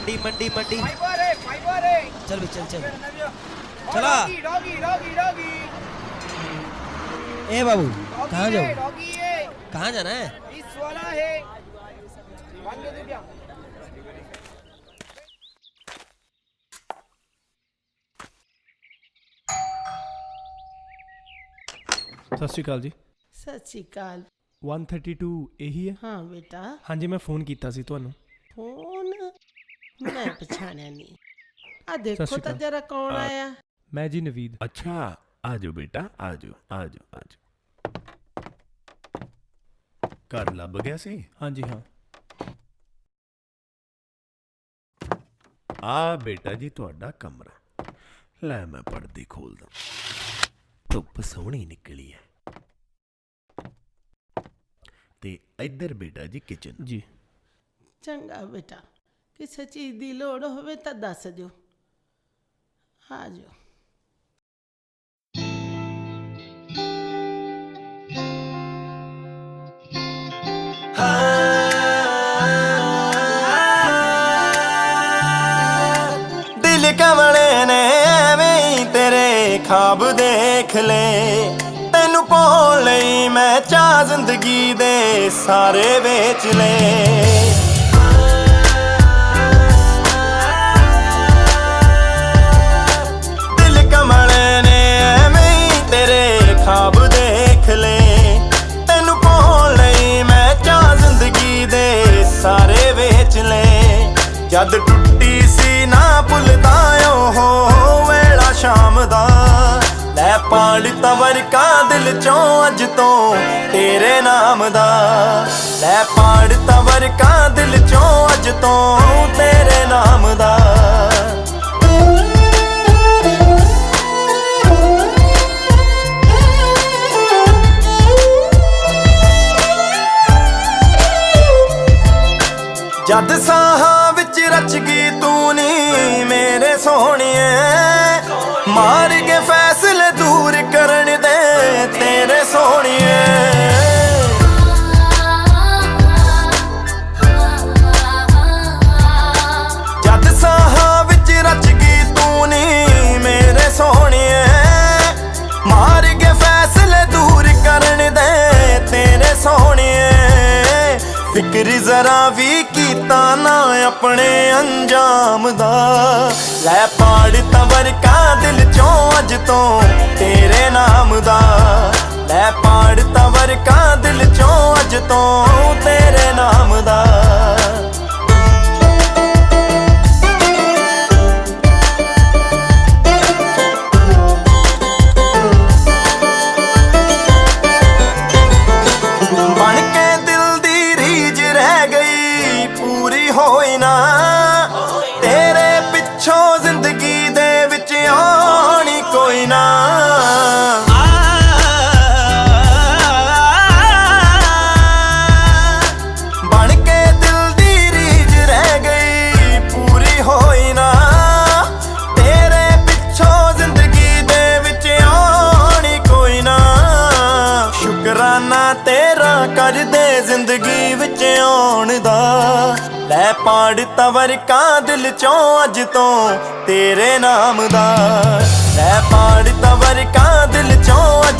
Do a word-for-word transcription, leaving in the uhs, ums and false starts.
Mandi Mandi Mandi fibre है fibre है चल भी चल चल चला डॉगी डॉगी डॉगी ए बाबू कहाँ जाओ डॉगी है कहाँ जाना है इस वाला है वन दे दिया सत श्री अकाल जी। सत श्री अकाल। वन थर्टी टू यही है? हाँ बेटा। हाँ जी मैं फोन किया सी तुहानू। फोन मैं पछाणिया नहीं। आ देखो तो जरा कौन आया। मैं जी नवीद। अच्छा आ जाओ बेटा आ जाओ आ जाओ आ जाओ। घर लभ गया सी? हाँ जी हाँ। आ बेटा जी तुहाडा कमरा। लै मैं पर्दे खोल दा। धुप सोहनी निकली है। ते इधर बेटा जी किचन। जी चंगा बेटा किसी चीज की लोड़ होवे तो दस जो। आ जाओ। दिल कमले ने एवें तेरे ख्वाब देख ले तेनू पाउण लई मैं चाह जिंदगी दे सारे बेच ले। दिल कमले ने एवें तेरे ख्वाब देख ले तेनू पाउण लई मैं चाह जिंदगी दे सारे बेच ले। जद टुट्टी सी ना भुलदा हो वेला शाम दा लै पाड़ तवर का दिल चों अज तो तेरे नाम दा। लै पाड़ तवर का दिल चों अज तो तेरे नाम दा। जद साहां विच रच गई तू नी मेरे सोहणिए मार के फैसले दूर करन दे तेरे सोहणिए। जद साहां विच रच गई तू नी मेरे सोहणिए मार के फैसले दूर करन दे तेरे सोहणिए। फिक्र जरा भी कीता ना अपने अंजाम दा लै पाड़ तवर का दिल चों अज तो तेरे नाम दा। लै पाड़ तवर का दिल चों अज तो तेरे नाम दा। होई ना तेरे पिछों जिंदगी दे विच आनी कोई ना। बन के दिल दी रीज रह गई पूरी होई ना तेरे पिछों जिंदगी दे विच आनी कोई ना। शुकराना तेरा कर दे जिंदगी विच आउण दा लै पाड़ तवर का दिल चों अज तो तेरे नाम दा। लै पाड़ तवर का दिल चों